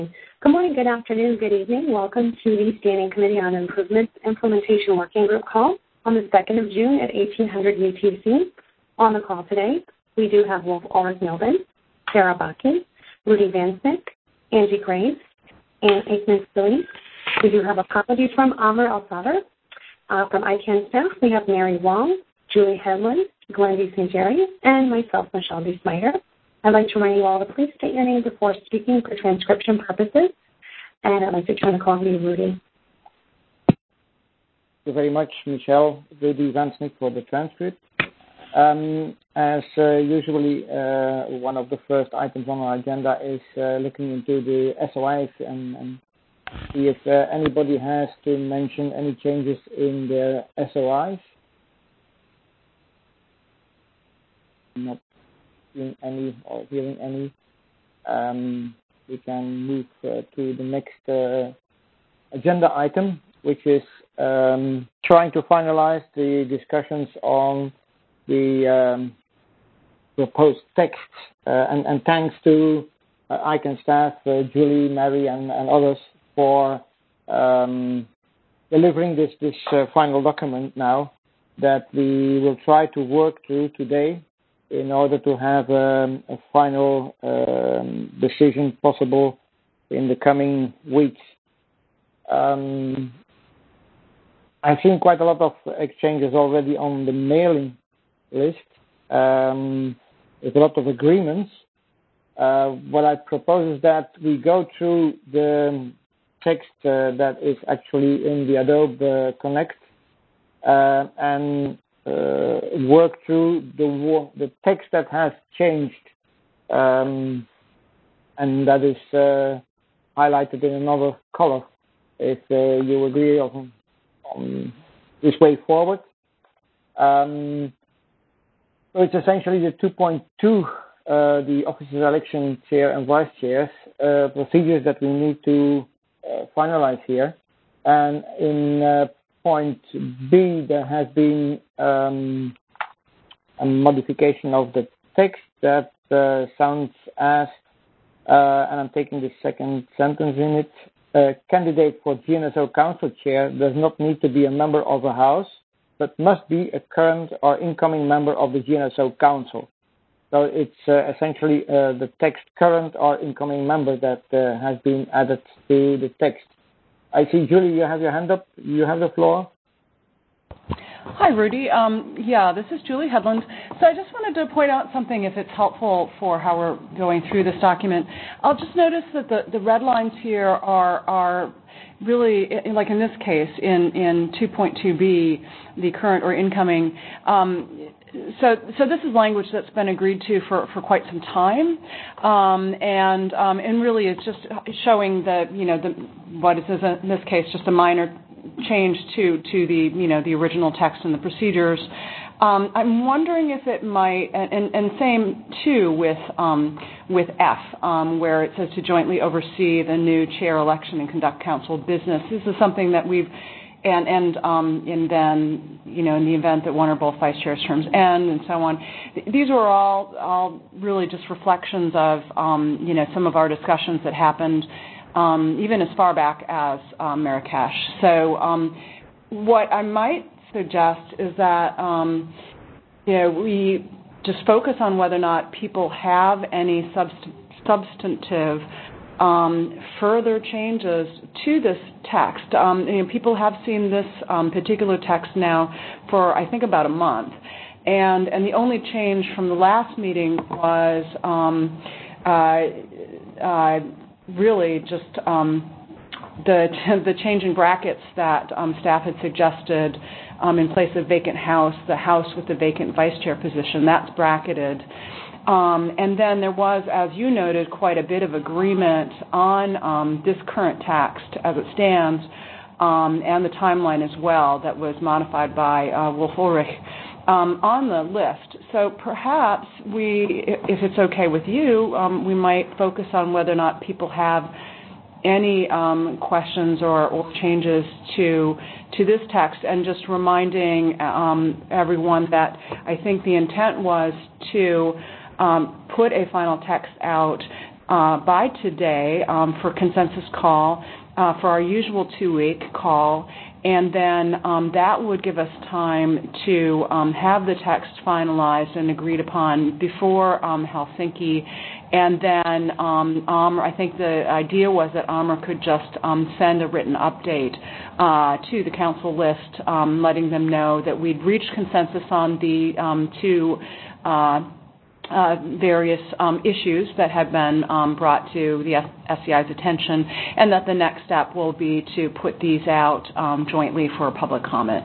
Good morning, good afternoon, good evening. Welcome to the Standing Committee on Improvements Implementation Working Group call on the 2nd of June at 1800 UTC. On the call today, we do have Wolf Ulrich Milden, Sarah Bakke, Rudy Vansnick, Angie Graves, and Aikman Spilly. We do have apologies from Amr Al-Sadr. From ICANN staff, we have Mary Wong, Julie Headland, Glendy St. Jerry, and myself, Michelle B. Snyder. I'd like to remind you all to please state your name before speaking for transcription purposes. And I'd like to turn the call to you, Rudy. Thank you very much, Michelle. Rudy Vansnick for the transcript. As usually, one of the first items on our agenda is looking into the SOIs and see if anybody has to mention any changes in their SOIs. Not seeing any or hearing any. We can move to the next agenda item, which is trying to finalize the discussions on the proposed text. And thanks to ICANN staff, Julie, Mary, and others for delivering this final document now that we will try to work through today in order to have a final decision possible in the coming weeks. I've seen quite a lot of exchanges already on the mailing list. There's a lot of agreements. What I propose is that we go through the text that is actually in the Adobe Connect and work through the text that has changed, and that is highlighted in another color. If you agree on this way forward, so it's essentially the 2.2, the officers election chair and vice chairs procedures that we need to finalize here, and in point B, there has been a modification of the text that sounds as, and I'm taking the second sentence in it, a candidate for GNSO Council Chair does not need to be a member of a House, but must be a current or incoming member of the GNSO Council. So it's essentially the text current or incoming member that has been added to the text. I see, Julie, you have your hand up. You have the floor. Hi, Rudy. This is Julie Headland. So I just wanted to point out something, if it's helpful for how we're going through this document. I'll just notice that the red lines here are really, like in this case, in 2.2b, the current or incoming. So this is language that's been agreed to for quite some time, and really it's just showing what is in this case just a minor change to the original text and the procedures. I'm wondering if it might, and same too with F, where it says to jointly oversee the new chair election and conduct council business. This is something that we've, and then in the event that one or both vice chairs' terms end and so on. These are all really just reflections of some of our discussions that happened even as far back as Marrakesh. So what I might suggest is that we just focus on whether or not people have any substantive further changes to this text. People have seen this particular text now for, I think, about a month. And the only change from the last meeting was really just the change in brackets that staff had suggested in place of vacant house, the house with the vacant vice chair position. That's bracketed. And then there was, as you noted, quite a bit of agreement on this current text as it stands, and the timeline as well that was modified by Wolf Ulrich on the list. So perhaps if it's okay with you, we might focus on whether or not people have any questions or changes to this text, and just reminding everyone that I think the intent was to put a final text out by today for consensus call for our usual 2-week call, and then that would give us time to have the text finalized and agreed upon before Helsinki. And then I think the idea was that AMR could just send a written update to the council list, letting them know that we'd reached consensus on the two various issues that have been brought to the SCI's attention, and that the next step will be to put these out jointly for public comment.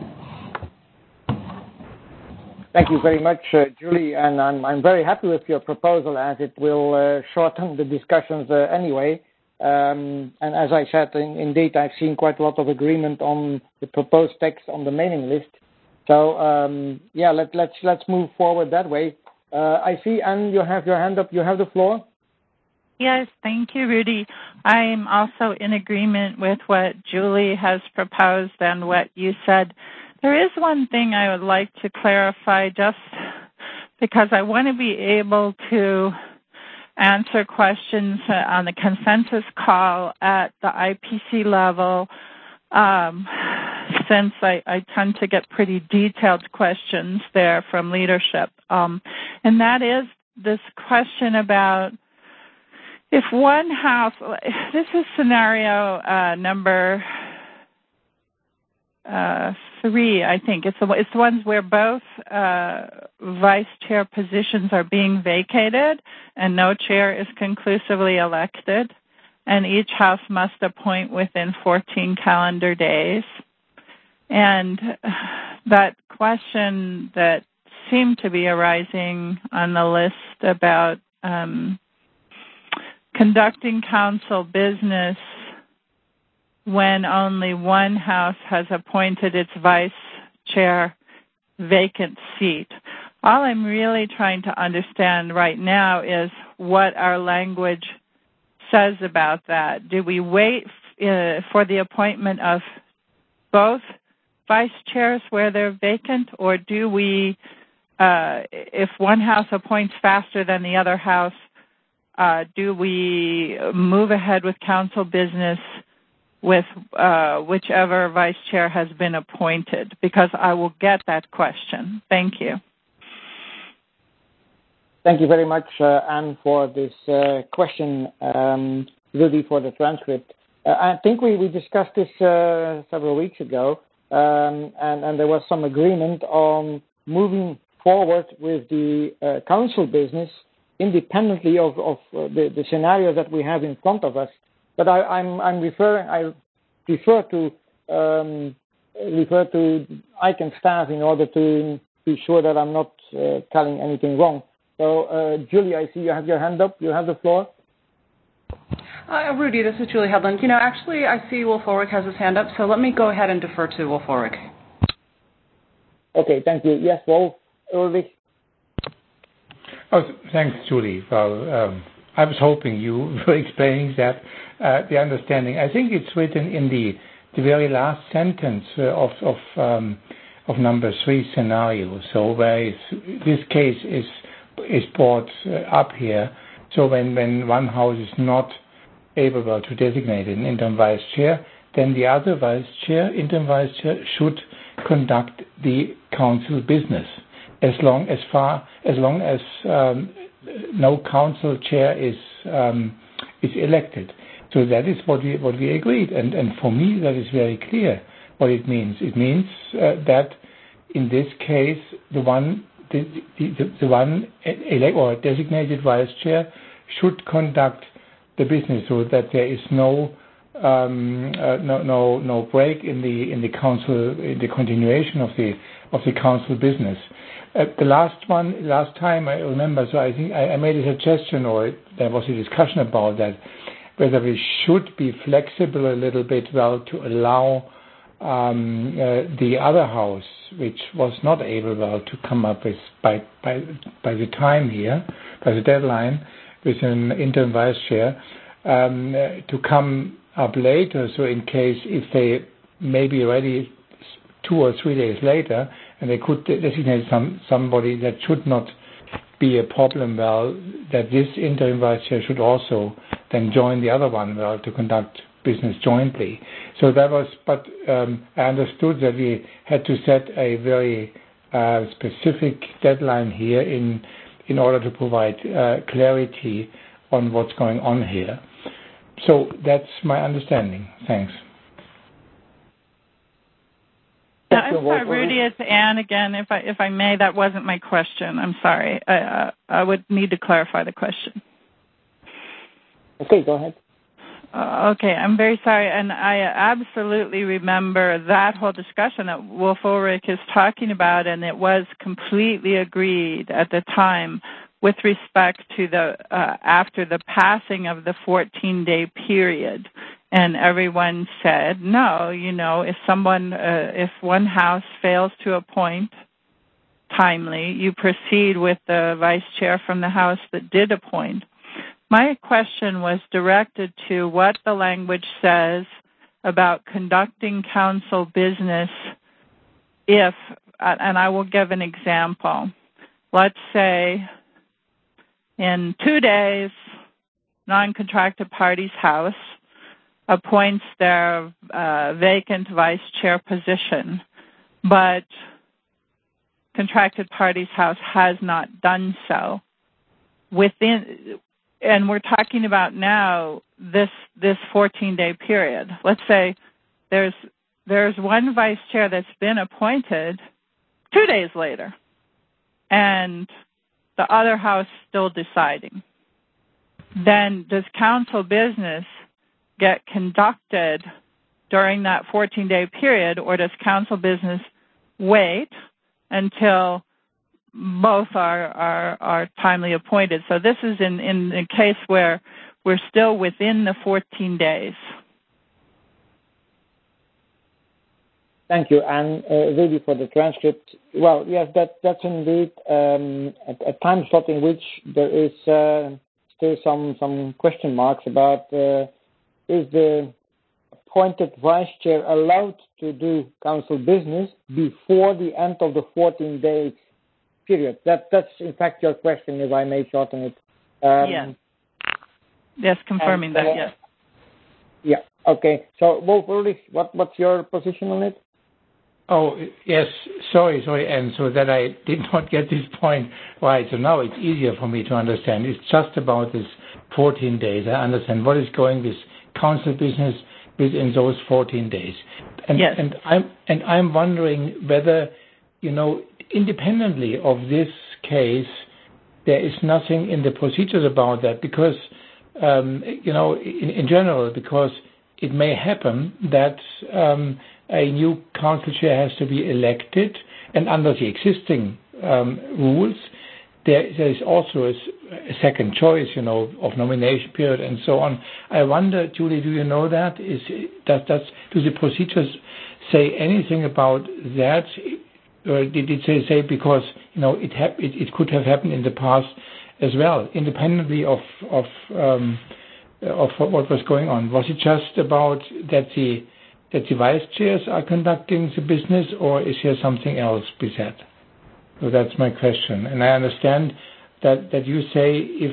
Thank you very much, Julie, and I'm very happy with your proposal, as it will shorten the discussions anyway. And as I said, indeed, I've seen quite a lot of agreement on the proposed text on the mailing list. So let's move forward that way. I see, Anne, you have your hand up. You have the floor. Yes, thank you, Rudy. I am also in agreement with what Julie has proposed and what you said. There is one thing I would like to clarify, just because I want to be able to answer questions on the consensus call at the IPC level, since I tend to get pretty detailed questions there from leadership. And that is this question about if one house, this is scenario number 3, I think. It's the ones where both vice chair positions are being vacated and no chair is conclusively elected, and each house must appoint within 14 calendar days. And that question that seemed to be arising on the list about conducting council business when only one house has appointed its vice chair vacant seat. All I'm really trying to understand right now is what our language says about that. Do we wait for the appointment of both vice chairs where they're vacant, or do we, if one house appoints faster than the other house, do we move ahead with council business with whichever vice chair has been appointed? Because I will get that question. Thank you. Thank you very much, Anne, for this question, Rudy, for the transcript. I think we discussed this several weeks ago, and there was some agreement on moving forward with the council business independently of the scenario that we have in front of us. But I refer to ICANN staff in order to be sure that I'm not telling anything wrong. So, Julie, I see you have your hand up. You have the floor. Rudy, this is Julie Hedlund. Actually, I see Wolf Ulrich has his hand up, so let me go ahead and defer to Wolf Ulrich. Okay, thank you. Yes, Wolf Ulrich. Oh, thanks, Julie. Well, I was hoping you were explaining that, the understanding. I think it's written in the very last sentence of number 3 scenario. So where this case is brought up here. So when one house is not able to designate an interim vice chair, then the other interim vice chair, should conduct the council business as long as no council chair is elected. So that is what we agreed, and for me that is very clear what it means. It means that in this case the one elect or designated vice chair should conduct the business, so that there is no break in the council, in the continuation of the council business. The last time I remember, so I think I made a suggestion, or there was a discussion about that, whether we should be flexible a little bit, to allow the other house, which was not able to come up with by the time here, by the deadline, with an interim vice chair, to come up later. So in case if they may be ready 2 or 3 days later, and they could designate somebody that should not be a problem, that this interim vice chair should also then join the other one, to conduct business jointly. So that was, but I understood that we had to set a very specific deadline here in order to provide clarity on what's going on here. So that's my understanding. Thanks. I'm sorry, Rudy, it's Anne again. If I may, that wasn't my question. I'm sorry. I would need to clarify the question. Okay, go ahead. Okay, I'm very sorry. And I absolutely remember that whole discussion that Wolf Ulrich is talking about, and it was completely agreed at the time with respect to the after the passing of the 14-day period. And everyone said, no, if one house fails to appoint timely, you proceed with the vice chair from the house that did appoint. My question was directed to what the language says about conducting council business if, and I will give an example. Let's say in 2 days, non-contracted party's house appoints their vacant vice chair position, but contracted party's house has not done so. And we're talking about now this 14-day period. Let's say there's one vice chair that's been appointed 2 days later, and the other house still deciding. Then does council business get conducted during that 14-day period, or does council business wait until both are timely appointed? So this is in a case where we're still within the 14 days. Thank you, and Rudy, for the transcript. Well, yes, that's indeed a time slot in which there is still some question marks about is the appointed vice chair allowed to do council business before the end of the 14-day period? That's in fact your question, if I may shorten it. Yes. Yes, confirming that, yes. Yeah, okay. So, Wolf Ulrich, what's your position on it? Oh, yes, sorry, and so that I did not get this point right. So now it's easier for me to understand. It's just about this 14 days. I understand what is going with council business within those 14 days. And, yes. And I'm wondering whether, independently of this case, there is nothing in the procedures about that because, in general, because it may happen that a new council chair has to be elected, and under the existing rules, there is also a second choice, of nomination period and so on. I wonder, Julie, do you know that? Do the procedures say anything about that? Or did it say because it could have happened in the past as well, independently of what was going on? Was it just about that the vice chairs are conducting the business, or is there something else besides? So that's my question. And I understand that you say if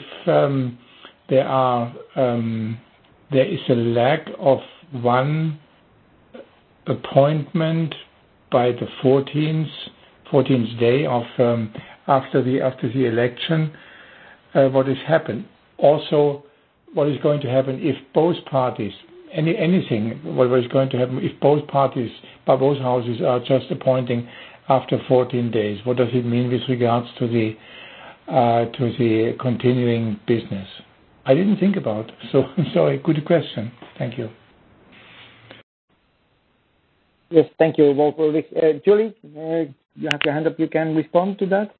there is a lack of one appointment by the 14th day of after the election, what has happened? Also, what is going to happen if both parties, anything, what is going to happen if both parties, by both houses, are just appointing after 14 days? What does it mean with regards to the continuing business? I didn't think about it, so I'm sorry. Good question. Thank you. Yes, thank you, Wolf Ulrich. Julie, you have your hand up. You can respond to that.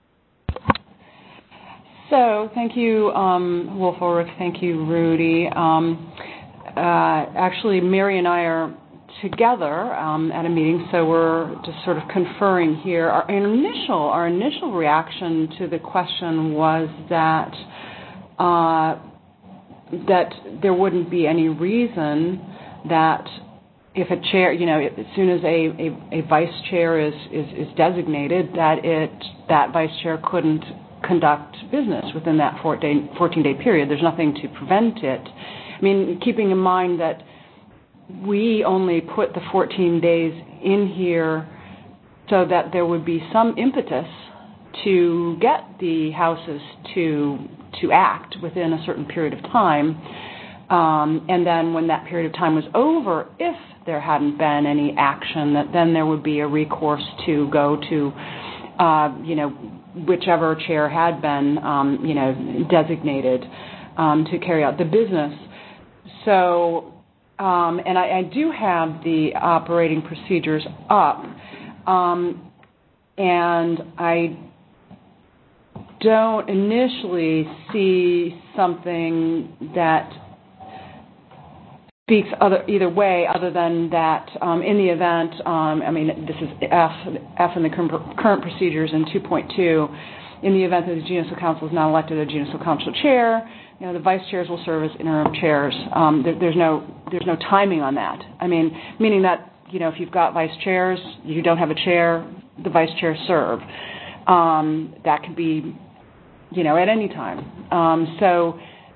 So, thank you, Wolf Ulrich. Thank you, Rudy. Actually, Mary and I are together at a meeting, so we're just sort of conferring here. Our initial reaction to the question was that there wouldn't be any reason that if a chair, as soon as a vice chair is designated, that vice chair couldn't conduct business within that 14-day period. There's nothing to prevent it. I mean, keeping in mind that we only put the 14 days in here so that there would be some impetus to get the houses to act within a certain period of time. And then when that period of time was over, if there hadn't been any action, then there would be a recourse to go to, whichever chair had been, designated to carry out the business. So, and I do have the operating procedures up, and I don't initially see something that speaks either way, other than that in the event, this is F in the current procedures in 2.2, in the event that the GNSO Council is not elected a GNSO Council chair, the vice chairs will serve as interim chairs. There's no timing on that. Meaning that, if you've got vice chairs, you don't have a chair, the vice chairs serve. That could be, at any time. So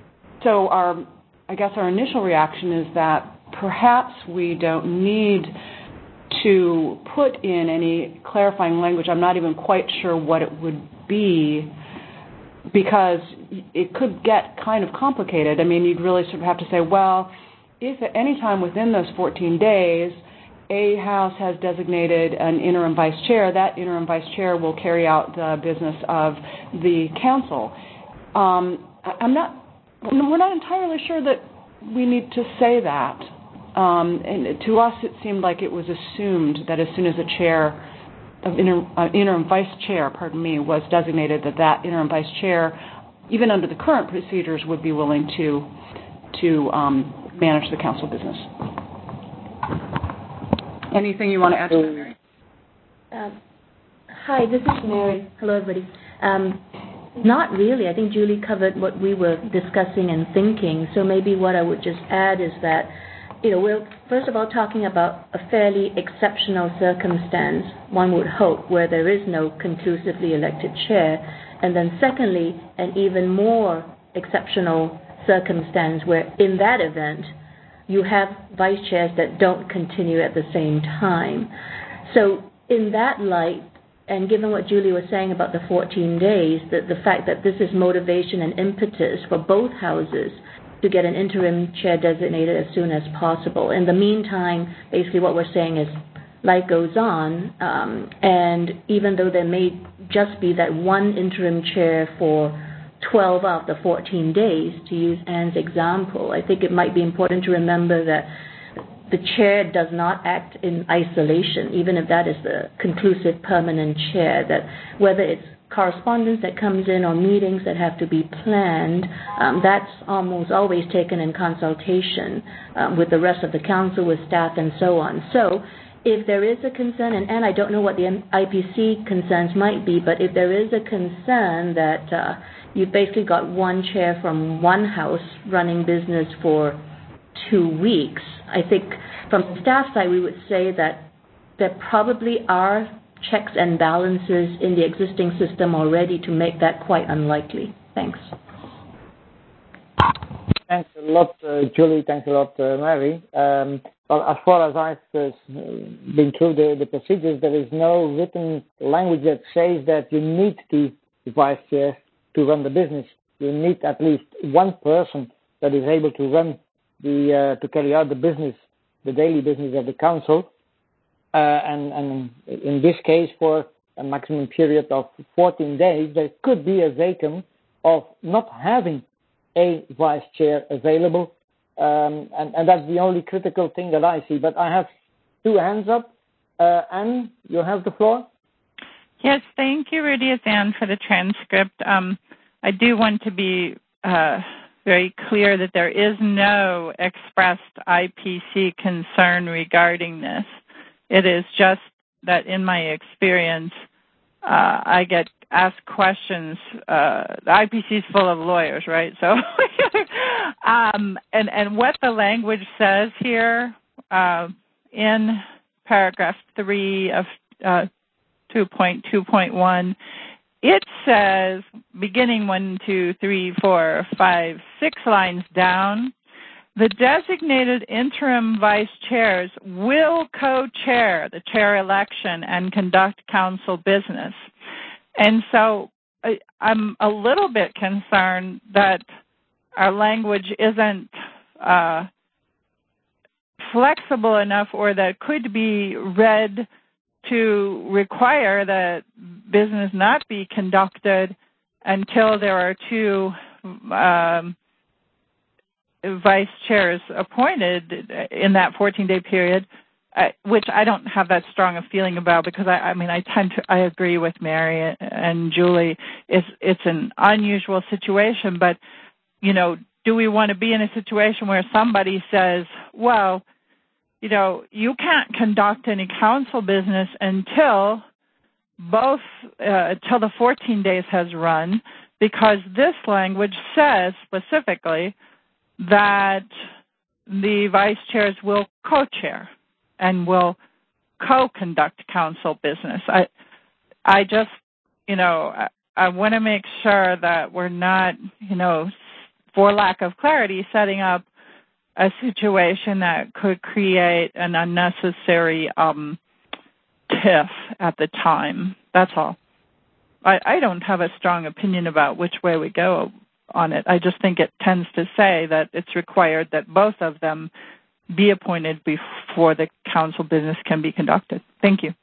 our initial reaction is that perhaps we don't need to put in any clarifying language. I'm not even quite sure what it would be, because it could get kind of complicated. You'd really sort of have to say, well, if at any time within those 14 days a house has designated an interim vice chair, that interim vice chair will carry out the business of the council. We're not entirely sure that we need to say that. And to us, it seemed like it was assumed that as soon as a chair, interim vice chair, was designated, that interim vice chair, even under the current procedures, would be willing to manage the council business. Anything you want to add to that, Mary? Hi, this is Mary. Hello, everybody. Not really. I think Julie covered what we were discussing and thinking. So maybe what I would just add is that, we're first of all talking about a fairly exceptional circumstance, one would hope, where there is no conclusively elected chair. And then secondly, an even more exceptional circumstance where in that event, you have vice chairs that don't continue at the same time. So in that light, and given what Julie was saying about the 14 days, the fact that this is motivation and impetus for both houses to get an interim chair designated as soon as possible. In the meantime, basically what we're saying is life goes on, and even though there may just be that one interim chair for 12 of the 14 days, to use Anne's example, I think it might be important to remember that the chair does not act in isolation, even if that is the conclusive permanent chair, that whether it's correspondence that comes in or meetings that have to be planned, that's almost always taken in consultation with the rest of the council, with staff, and so on. So if there is a concern, and I don't know what the IPC concerns might be, but if there is a concern that you've basically got one chair from one house running business for 2 weeks, I think from the staff side we would say that there probably are checks and balances in the existing system already to make that quite unlikely. Thanks. Thanks a lot, Julie. Thanks a lot, Mary. Well, as far as I've been through the procedures, there is no written language that says that you need the vice chair to run the business. You need at least one person that is able to run to carry out the business, the daily business of the council, and in this case, for a maximum period of 14 days, there could be a vacuum of not having a vice chair available, and that's the only critical thing that I see. But I have two hands up. Anne, you have the floor. Yes, thank you, Rudy. It's Anne for the transcript. I do want to be very clear that there is no expressed IPC concern regarding this. It is just that in my experience, I get asked questions. The IPC is full of lawyers, right? So, and what the language says here in paragraph 3 of 2.2.1 it says, beginning 1, 2, 3, 4, 5, 6 lines down, the designated interim vice chairs will co-chair the chair election and conduct council business. And so I'm a little bit concerned that our language isn't flexible enough, or that could be read to require that business not be conducted until there are 2 vice chairs appointed in that 14-day period, which I don't have that strong a feeling about, because I agree with Mary and Julie. It's an unusual situation, but do we want to be in a situation where somebody says, well, you can't conduct any council business until the 14 days has run, because this language says specifically that the vice chairs will co-chair and will co-conduct council business. I just, I want to make sure that we're not, for lack of clarity, setting up a situation that could create an unnecessary tiff at the time. That's all. I don't have a strong opinion about which way we go on it. I just think it tends to say that it's required that both of them be appointed before the council business can be conducted. Thank you.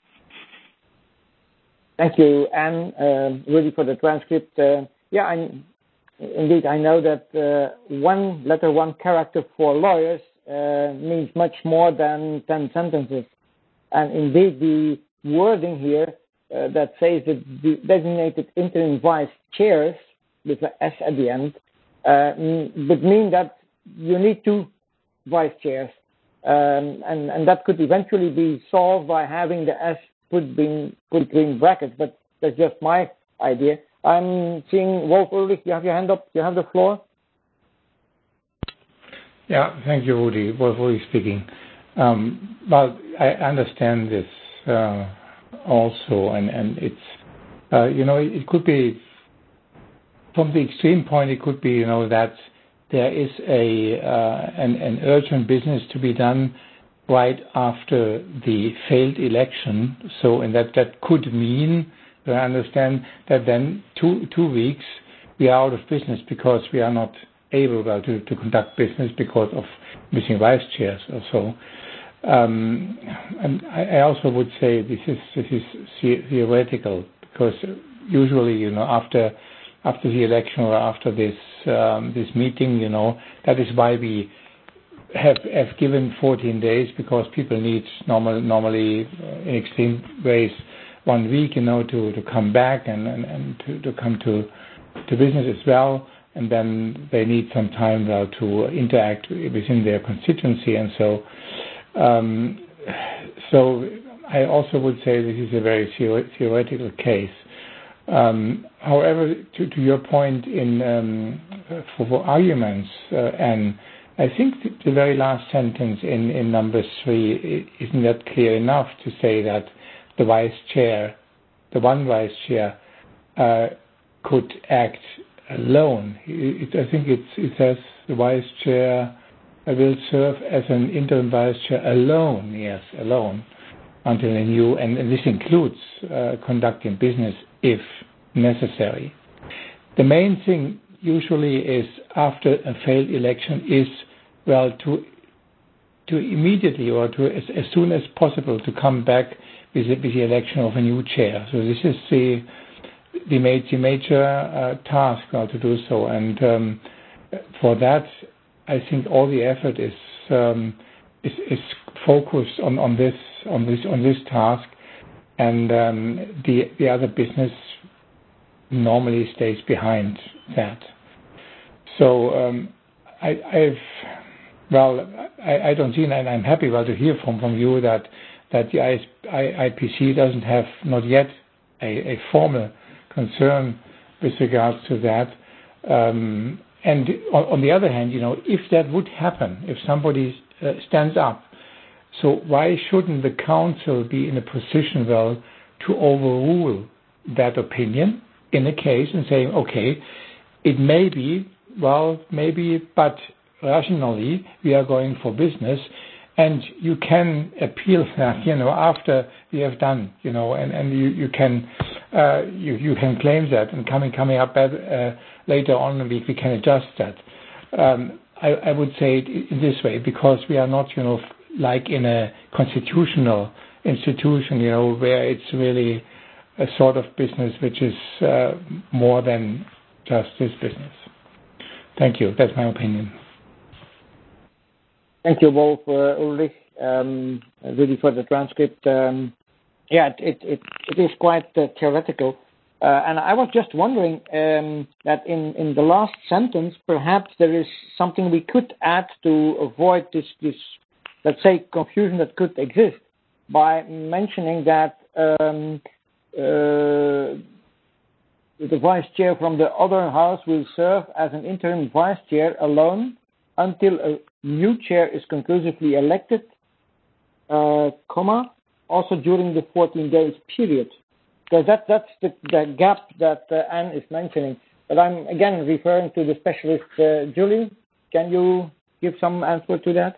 Thank you, Anne, really, for the transcript. Indeed, I know that one character for lawyers means much more than 10 sentences. And indeed, the wording here that says that the designated interim vice chairs, with an S at the end, would mean that you need 2 vice chairs. And that could eventually be solved by having the S put between brackets, but that's just my idea. I'm seeing Wolf Ulrich, you have your hand up. You have the floor. Yeah, thank you, Rudy. Wolf Ulrich speaking. Well, I understand this also, and it's, it could be, from the extreme point, it could be, that there is an urgent business to be done right after the failed election. So, and that could mean, I understand, that then 2 weeks we are out of business because we are not able to conduct business because of missing vice chairs or so. And I also would say this is theoretical, because usually, after the election or after this meeting, that is why we have given 14 days, because people need normally in extreme ways 1 week, to come back and to come to business as well, and then they need some time to interact within their constituency, and so. So I also would say this is a very theoretical case. However, to your point for arguments, and I think the very last sentence in number 3 isn't that clear enough to say that the one vice chair, could act alone. I think it says the vice chair will serve as an interim vice chair alone. Yes, alone, until a new, and this includes conducting business if necessary. The main thing usually is, after a failed election, is to immediately, or to as soon as possible, to come back with the election of a new chair. So this is the major task to do so, and for that, I think all the effort is focused on this task, and the other business normally stays behind that. So I don't see, and I'm happy to hear from you that the IPC doesn't have not yet a formal concern with regards to that. And on the other hand, if that would happen, if somebody stands up, so why shouldn't the council be in a position, to overrule that opinion in a case and saying, okay, it may be, well, maybe, but rationally we are going for business, and you can appeal that, after we have done, and you can claim that, and coming up later on we can adjust that. I would say it in this way, because we are not, like in a constitutional institution, where it's really a sort of business which is more than just this business. Thank you. That's my opinion. Thank you, Wolf. Ulrich, really for the transcript. It is quite theoretical. And I was just wondering that in the last sentence, perhaps there is something we could add to avoid this let's say, confusion that could exist by mentioning that the vice chair from the other house will serve as an interim vice chair alone until a new chair is conclusively elected, also during the 14 days period. Because that's the gap that Anne is mentioning. But I'm again referring to the specialist. Julie, can you give some answer to that?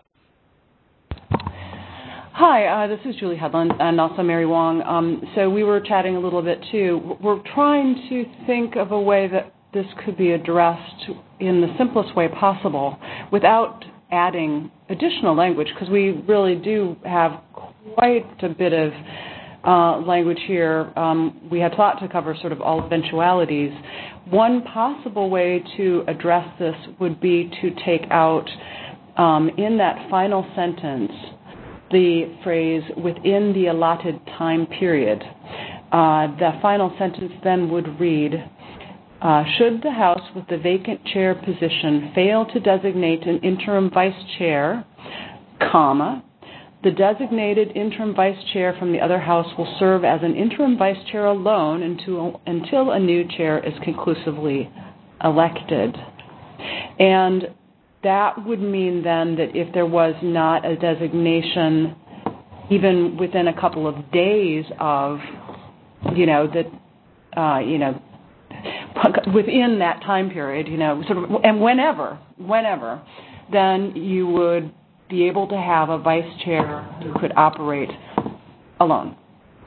Hi, this is Julie Hedlund and also Mary Wong. So we were chatting a little bit too. We're trying to think of a way that this could be addressed in the simplest way possible without adding additional language, because we really do have quite a bit of language here. We had thought to cover sort of all eventualities. One possible way to address this would be to take out in that final sentence the phrase "within the allotted time period." The final sentence then would read, should the House with the vacant chair position fail to designate an interim vice chair, the designated interim vice chair from the other House will serve as an interim vice chair alone until a new chair is conclusively elected. And that would mean then that if there was not a designation, even within a couple of days of, within that time period, sort of, and whenever, then you would be able to have a vice chair who could operate alone.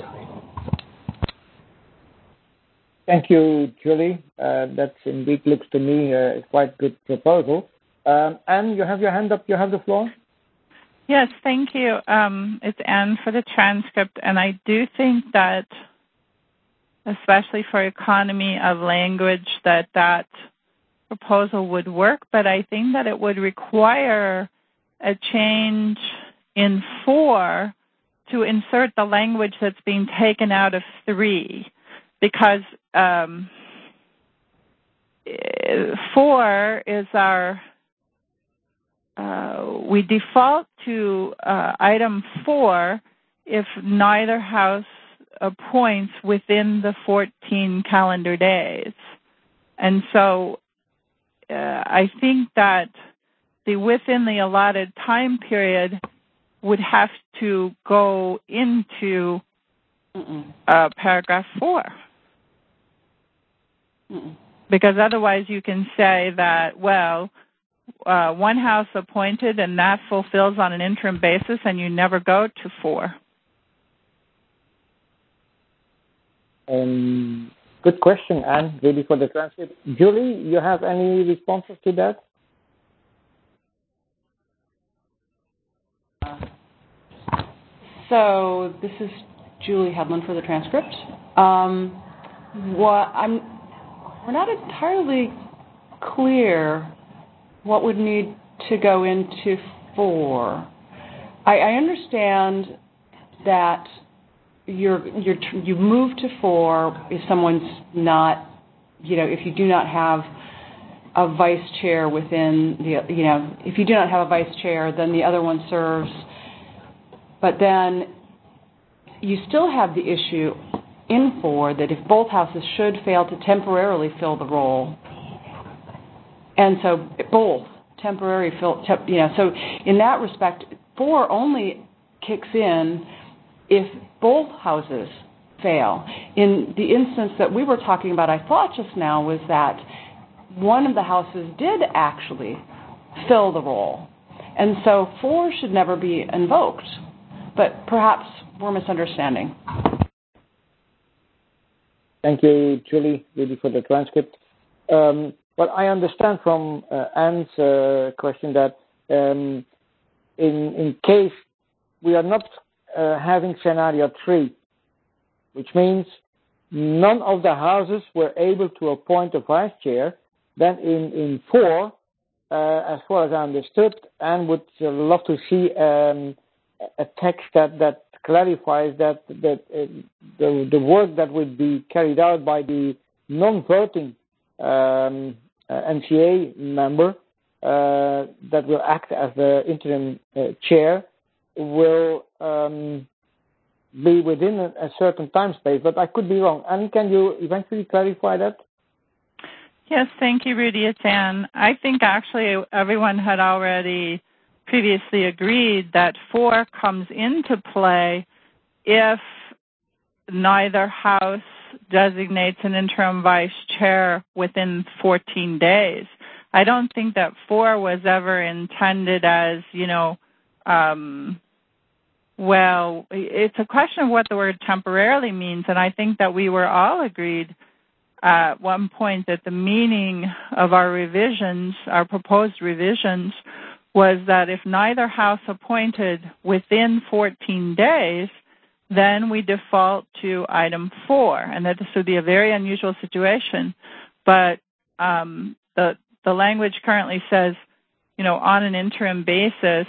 Thank you, Julie. That indeed looks to me a quite good proposal. Anne, you have your hand up. You have the floor. Yes, thank you. It's Anne for the transcript, and I do think that, especially for economy of language, that proposal would work, but I think that it would require a change in 4 to insert the language that's being taken out of 3, because 4 is our we default to item 4 if neither house appoints within the 14 calendar days. And so I think that the within the allotted time period would have to go into paragraph 4. Because otherwise you can say that, well, one house appointed and that fulfills on an interim basis and you never go to 4. Good question, Anne, really for the transcript. Julie, you have any responses to that? So this is Julie Hedlund for the transcript. We're not entirely clear what would need to go into 4. I understand that you move to 4 if someone's not, if you do not have a vice chair within the, if you do not have a vice chair, then the other one serves. But then you still have the issue in 4 that if both houses should fail to temporarily fill the role, and so both temporary fill, so in that respect, 4 only kicks in if both houses fail. In the instance that we were talking about, I thought just now, was that one of the houses did actually fill the role. And so 4 should never be invoked. But perhaps we're misunderstanding. Thank you, Julie, really for the transcript. But I understand from Anne's question that in case we are not having scenario 3, which means none of the houses were able to appoint a vice chair, then in 4, as far as I understood, Anne would love to see a text that clarifies that the work that would be carried out by the non-voting NCA member that will act as the interim chair will be within a certain time space, but I could be wrong. Anne, can you eventually clarify that? Yes, thank you, Rudy. It's Anne. I think actually everyone had already previously agreed that 4 comes into play if neither house designates an interim vice chair within 14 days. I don't think that 4 was ever intended as, well, it's a question of what the word temporarily means, and I think that we were all agreed at one point that the meaning of our revisions, our proposed revisions, was that if neither house appointed within 14 days, then we default to item 4, and that this would be a very unusual situation. But the language currently says, on an interim basis.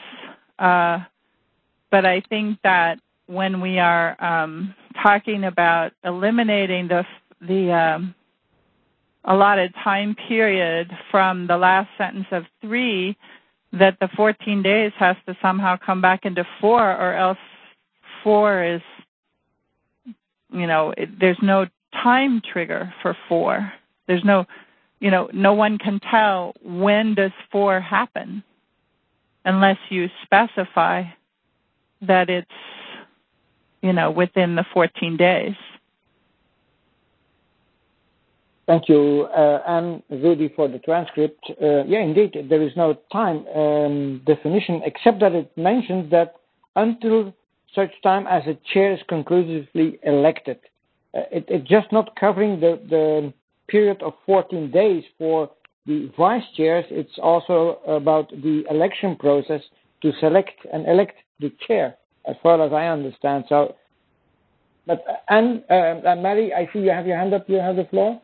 But I think that when we are talking about eliminating the allotted time period from the last sentence of 3, that the 14 days has to somehow come back into 4, or else 4 is, there's no time trigger for 4. There's no, no one can tell when does 4 happen unless you specify that it's, within the 14 days. Thank you, Anne, Rudy, for the transcript. Indeed, there is no time definition, except that it mentions that until such time as a chair is conclusively elected. It's just not covering the period of 14 days for the vice chairs. It's also about the election process to select and elect the chair, as far as I understand. So, but Anne, Mary, I see you have your hand up. You have the floor.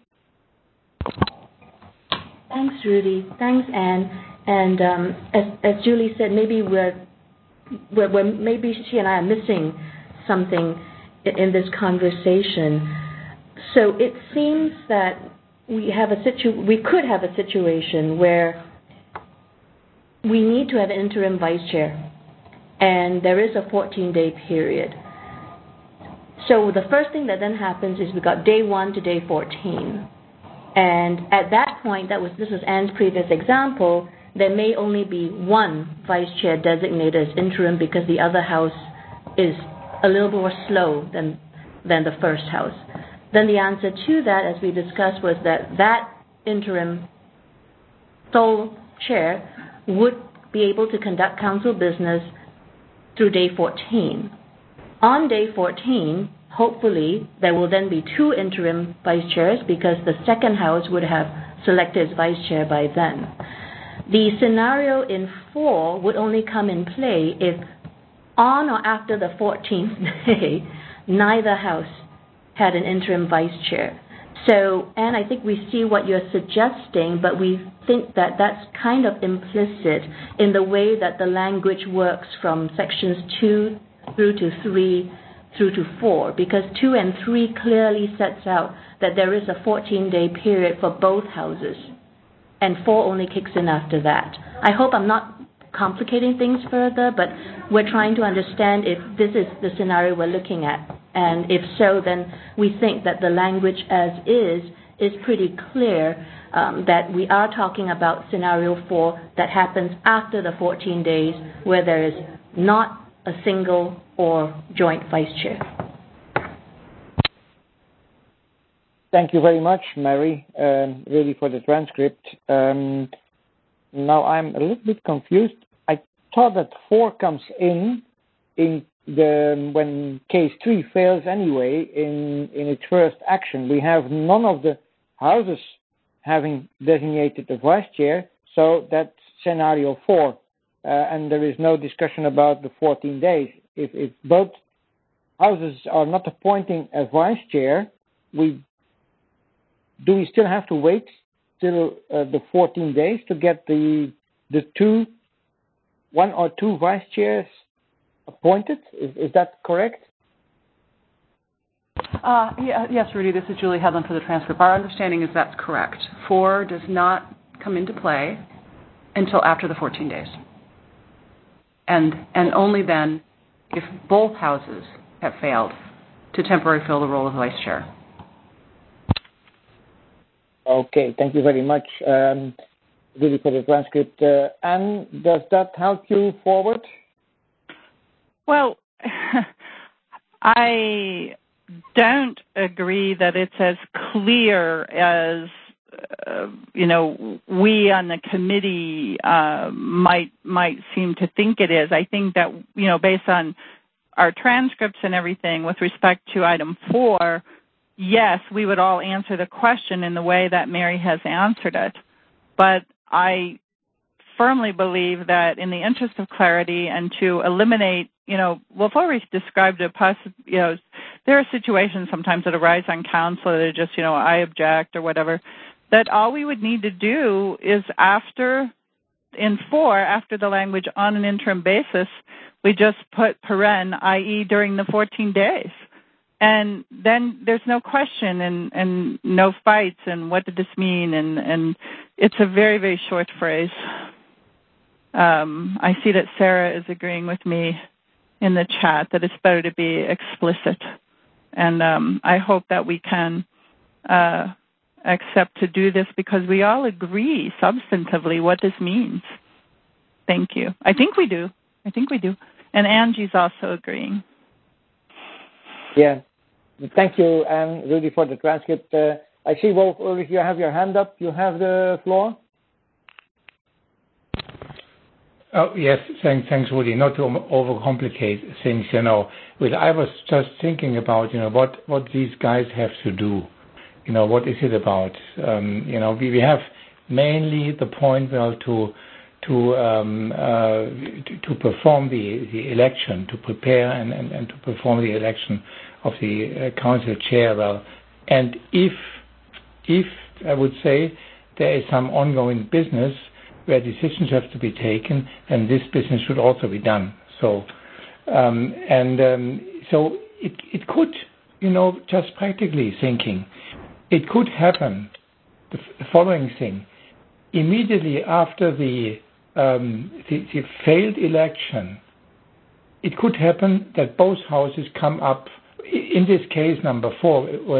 Thanks, Rudy. Thanks, Anne. And as Julie said, maybe maybe she and I are missing something in this conversation. So it seems that we could have a situation where we need to have an interim vice chair, and there is a 14-day period. So the first thing that then happens is we got day 1 to day 14. And at that point, this is Anne's previous example, there may only be one vice chair designated as interim because the other house is a little more slow than the first house. Then the answer to that, as we discussed, was that interim sole chair would be able to conduct council business through day 14. On day 14, hopefully, there will then be 2 interim vice chairs because the second house would have selected its vice chair by then. The scenario in 4 would only come in play if on or after the 14th day, neither house had an interim vice chair. So, Anne, I think we see what you're suggesting, but we think that that's kind of implicit in the way that the language works from sections 2 through to 3 through to 4, because 2 and 3 clearly sets out that there is a 14-day period for both houses, and 4 only kicks in after that. I hope I'm not complicating things further, but we're trying to understand if this is the scenario we're looking at, and if so, then we think that the language as is pretty clear, that we are talking about scenario 4 that happens after the 14 days where there is not a single or joint vice chair. Thank you very much, Mary, really for the transcript. Now I'm a little bit confused. I thought that 4 comes in when case 3 fails anyway in its first action. We have none of the houses having designated a vice chair, so that's scenario 4. And there is no discussion about the 14 days. If both houses are not appointing a vice chair, do we still have to wait till the 14 days to get the 1 or 2 vice chairs appointed? Is that correct? Yes, Rudy, this is Julie Hedlund for the transcript. Our understanding is that's correct. 4 does not come into play until after the 14 days. And only then if both houses have failed to temporarily fill the role of vice chair. Okay, thank you very much, really, for the transcript. Anne, does that help you forward? Well, I don't agree that it's as clear as we on the committee might seem to think it is. I think that based on our transcripts and everything with respect to item 4, yes, we would all answer the question in the way that Mary has answered it. But I firmly believe that in the interest of clarity and to eliminate, Wolf always described a there are situations sometimes that arise on council that are just, I object or whatever, that all we would need to do is in 4, after the language on an interim basis, we just put paren, i.e. during the 14 days. And then there's no question and no fights and what did this mean? And it's a very, very short phrase. I see that Sarah is agreeing with me in the chat that it's better to be explicit. And I hope that we can accept to do this because we all agree substantively what this means. Thank you. I think we do. And Angie's also agreeing. Yeah. Thank you, Anne, really, for the transcript. I see, Wolf, if you have your hand up, you have the floor. Oh, yes, thanks, Rudy. Not to overcomplicate things, I was just thinking about, what these guys have to do. What is it about? We have mainly the point, to perform the election, to prepare and to perform the election of the council chair. And if I would say there is some ongoing business where decisions have to be taken, then this business should also be done. So it could, just practically thinking, it could happen the following thing: immediately after the failed election, it could happen that both houses come up. In this case, number 4,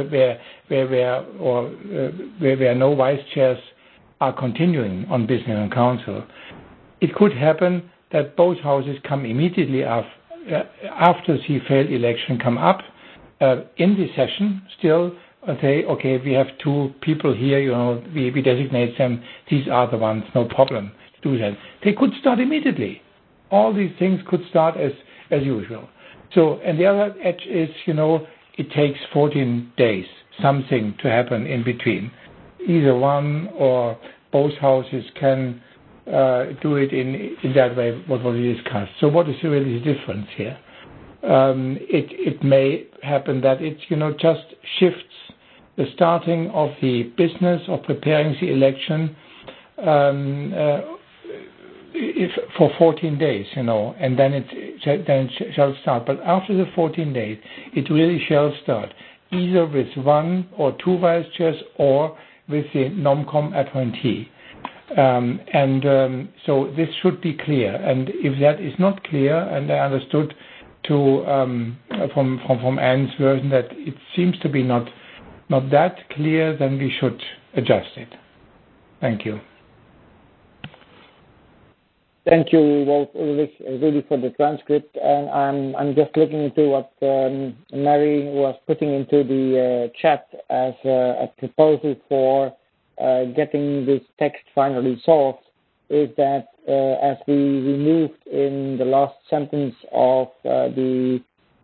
where no vice chairs are continuing on business and council, it could happen that both houses come immediately after the failed election come up in the session still. Say, okay, we have 2 people here, we designate them, these are the ones, no problem to do that. They could start immediately. All these things could start as usual. So, and the other edge is, it takes 14 days, something to happen in between. Either one or both houses can do it in that way, what we discussed. So what is really the difference here? It may happen that it, just shifts the starting of the business of preparing the election for 14 days, and then it shall start. But after the 14 days, it really shall start, either with 1 or 2 vice chairs or with the NomCom appointee. So this should be clear. And if that is not clear, and I understood from Anne's version that it seems to be not that clear, then we should adjust it. Thank you. Thank you, Wolf Ulrich, really for the transcript. And I'm just looking into what Mary was putting into the chat as a proposal for getting this text finally solved, is that as we removed in the last sentence of the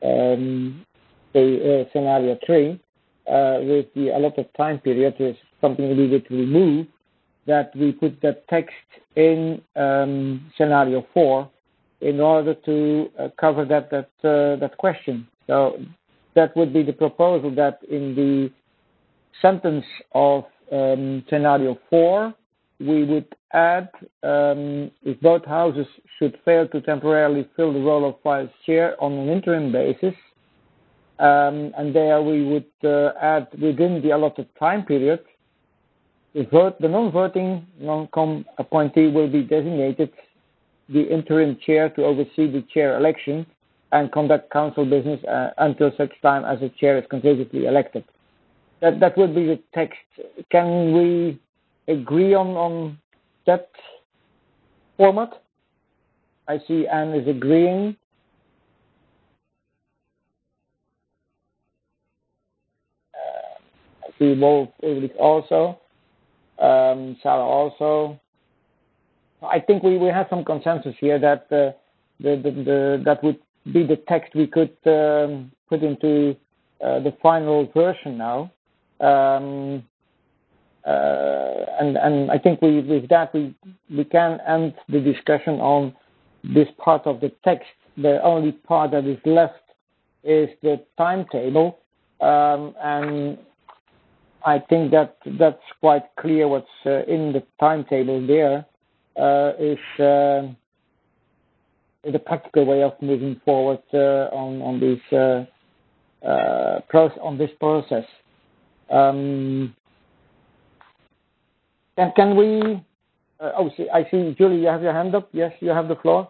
scenario 3, with the allotted time period, is something we needed to remove, that we put that text in scenario 4 in order to cover that question. So that would be the proposal, that in the sentence of scenario 4, we would add, if both houses should fail to temporarily fill the role of vice chair on an interim basis, and there we would add within the allotted time period, the non-voting non-com appointee will be designated the interim chair to oversee the chair election and conduct council business until such time as the chair is conclusively elected. That would be the text. Can we agree on that format? I see Anne is agreeing. I see Wolf Ulrich also. Sarah also. I think we have some consensus here that that would be the text we could put into the final version now. And I think with that we can end the discussion on this part of the text. The only part that is left is the timetable, and I think that's quite clear. What's in the timetable there is the practical way of moving forward on this process. And can we? I see Julie. You have your hand up. Yes, you have the floor.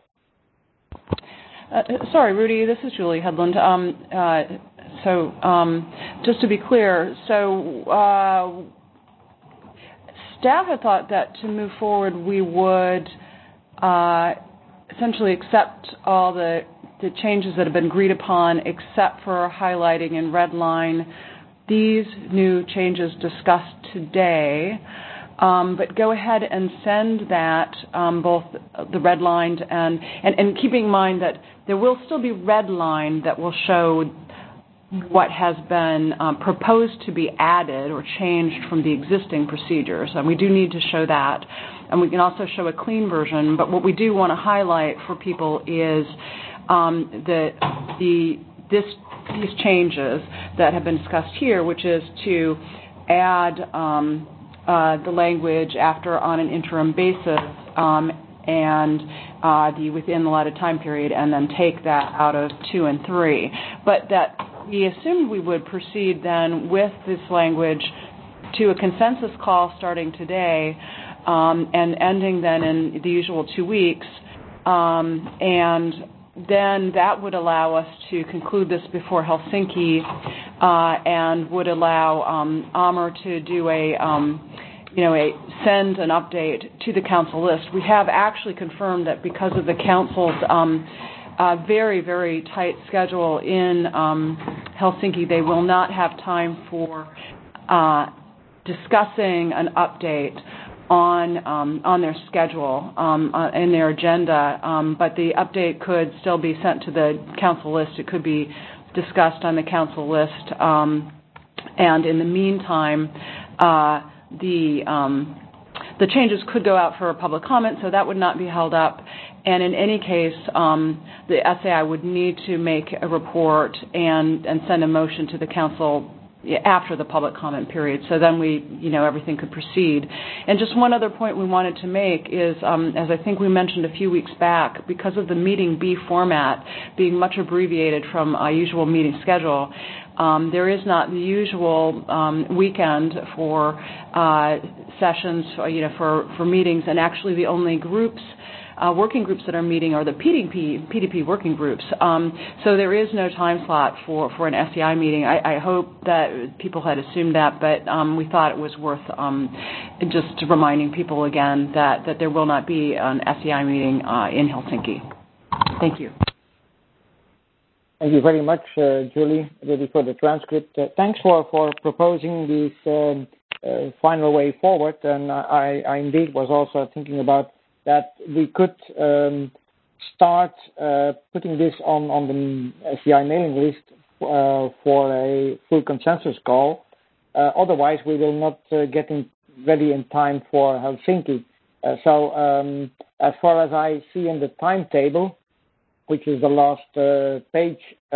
Sorry, Rudy. This is Julie Hedlund. So just to be clear, so staff had thought that to move forward we would essentially accept all the changes that have been agreed upon, except for highlighting in red line these new changes discussed today. But go ahead and send that, both the redlined and keeping in mind that there will still be redline that will show what has been proposed to be added or changed from the existing procedures. And we do need to show that. And we can also show a clean version. But what we do want to highlight for people is these changes that have been discussed here, which is to add the language after on an interim basis and the within the allotted time period, and then take that out of 2 and 3. But that we assumed we would proceed then with this language to a consensus call starting today and ending then in the usual 2 weeks. And then that would allow us to conclude this before Helsinki and would allow Amr to do send an update to the council list. We have actually confirmed that because of the council's very, very tight schedule in Helsinki, they will not have time for discussing an update on their schedule, in their agenda, but the update could still be sent to the council list. It could be discussed on the council list, and in the meantime, the changes could go out for a public comment, so that would not be held up. And in any case, the SAI would need to make a report and send a motion to the council after the public comment period. So then everything could proceed. And just one other point we wanted to make is, as I think we mentioned a few weeks back, because of the meeting B format being much abbreviated from a usual meeting schedule, there is not the usual weekend for sessions, for meetings, and actually the only groups working groups that are meeting are the PDP working groups. So there is no time slot for an SEI meeting. I hope that people had assumed that, but we thought it was worth just reminding people again that there will not be an SEI meeting in Helsinki. Thank you. Thank you very much, Julie, really for the transcript. Thanks for proposing this final way forward. And I indeed was also thinking about that we could start putting this on the SEI mailing list for a full consensus call. Otherwise, we will not get ready in time for Helsinki. So as far as I see in the timetable, which is the last page,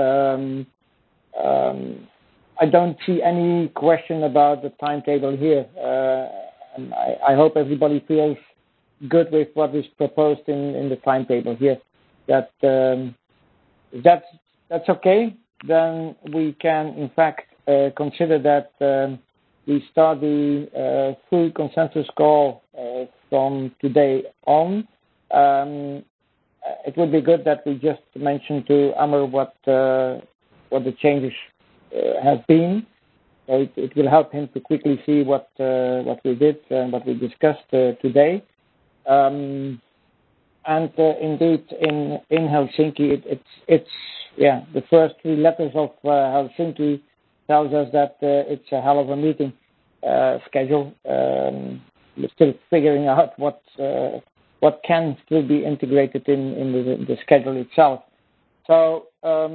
I don't see any question about the timetable here. And I hope everybody feels good with what is proposed in the timetable here. That if that's okay, then we can in fact consider that we start the full consensus call from today on. It would be good that we just mention to Amr what the changes have been. So it will help him to quickly see what we did and what we discussed today. And indeed, in Helsinki, it's the first three letters of Helsinki tells us that it's a hell of a meeting schedule. We're still figuring out what can still be integrated in the schedule itself. So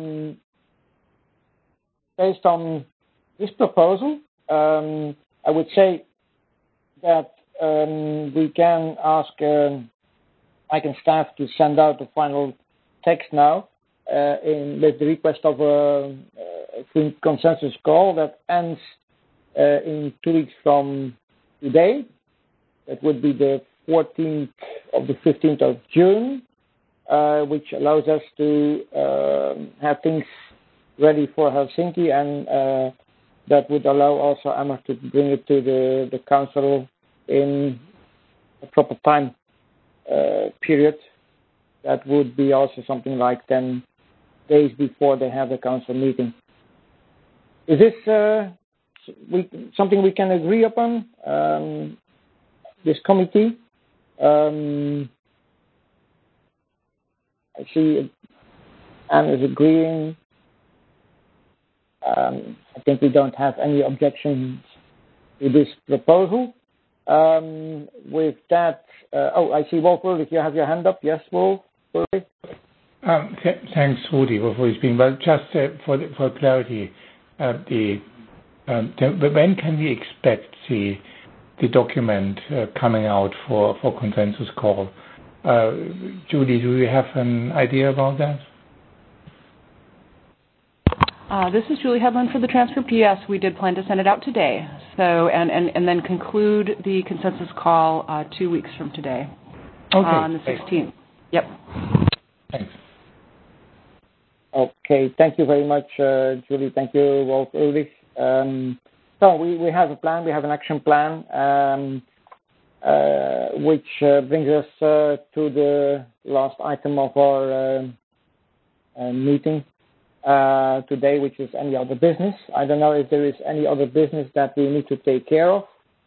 based on this proposal, I would say that we can ask ICANN staff to send out the final text now with the request of a consensus call that ends in 2 weeks from today. That would be the 14th of the 15th of June, which allows us to have things ready for Helsinki, and that would allow also Amr to bring it to the council in a proper time period. That would be also something like 10 days before they have the council meeting. Is this something we can agree upon, this committee? I see Anne is agreeing. I think we don't have any objections to this proposal. With that, I see Wolf Ulrich, you have your hand up. Yes, Wolf Ulrich? Thanks, Rudy, for speaking. But just for clarity, when can we expect the document coming out for consensus call? Julie, do you have an idea about that? This is Julie Hedlund for the transcript. Yes, we did plan to send it out today. So and then conclude the consensus call 2 weeks from today. Okay. On the 16th. Yep. Thanks. Okay. Thank you very much, Julie. Thank you, Wolf Ulrich. So we have a plan. We have an action plan, which brings us to the last item of our meeting today, which is any other business. I don't know if there is any other business that we need to take care of.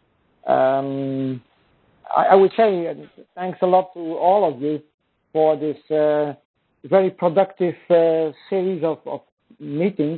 I would say thanks a lot to all of you for this very productive series of meetings.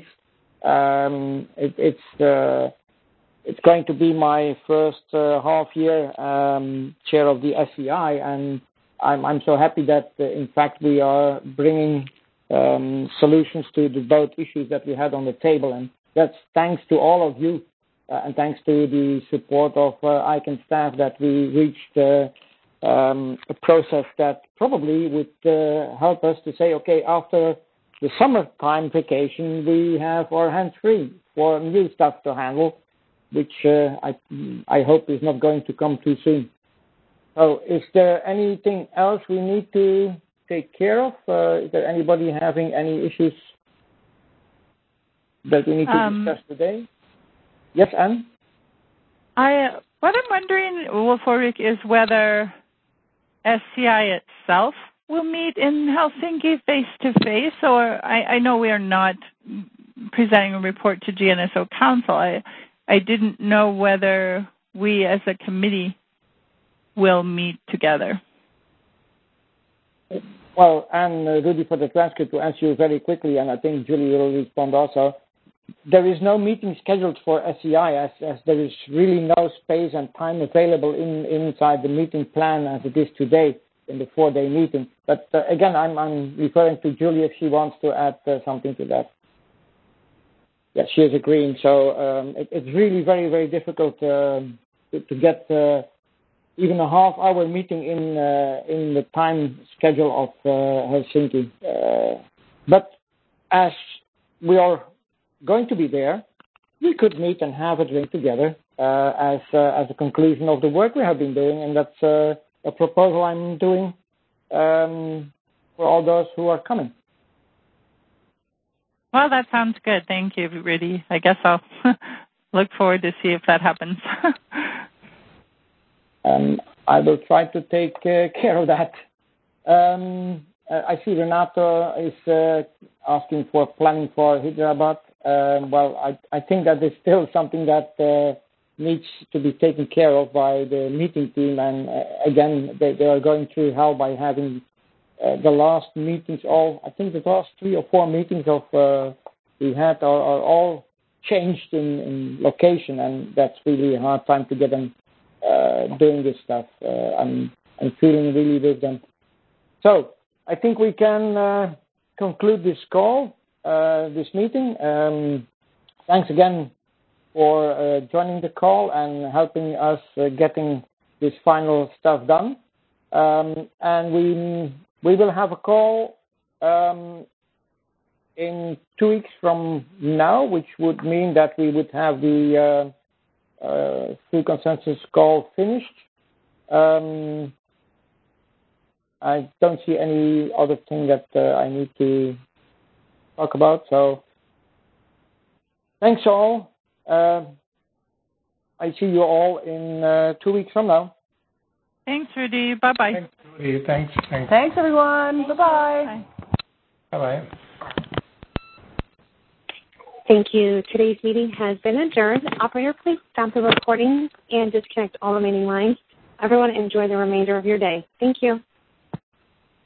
It's going to be my first half year chair of the SEI, and I'm so happy that in fact we are bringing solutions to the both issues that we had on the table, and that's thanks to all of you and thanks to the support of ICANN staff that we reached a process that probably would help us to say, okay, after the summertime vacation, we have our hands free for new stuff to handle, which I hope is not going to come too soon. So is there anything else we need to take care of? Is there anybody having any issues that we need to discuss today? Yes, Anne? What I'm wondering, Wolf Ulrich, is whether SCI itself will meet in Helsinki face-to-face, or I know we are not presenting a report to GNSO Council. I didn't know whether we as a committee will meet together. Well, and Rudy, for the transcript, to answer you very quickly, and I think Julie will respond also, there is no meeting scheduled for SCI as there is really no space and time available inside the meeting plan as it is today in the 4-day meeting. But again, I'm referring to Julie if she wants to add something to that. Yeah, she is agreeing. So it's really very, very difficult to get even a half-hour meeting in the time schedule of Helsinki. But as we are going to be there, we could meet and have a drink together as a conclusion of the work we have been doing, and that's a proposal I'm doing for all those who are coming. Well, that sounds good. Thank you, Rudy. I guess I'll look forward to see if that happens. I will try to take care of that. I see Renato is asking for planning for Hyderabad. Well, I think that is still something that needs to be taken care of by the meeting team. And again, they are going through hell by having the last meetings. I think the last 3 or 4 meetings we had are all changed in location, and that's really a hard time to get them doing this stuff. I'm feeling really with them. So I think we can conclude this call, this meeting. Thanks again for joining the call and helping us getting this final stuff done. And we will have a call in 2 weeks from now, which would mean that we would have the full consensus call finished. I don't see any other thing that I need to talk about. So thanks all. I see you all in 2 weeks from now. Thanks, Rudy. Bye-bye. Thanks, Rudy. Thanks. Thanks, everyone. Bye-bye. Bye-bye. Thank you. Today's meeting has been adjourned. Operator, please stop the recording and disconnect all remaining lines. Everyone, enjoy the remainder of your day. Thank you.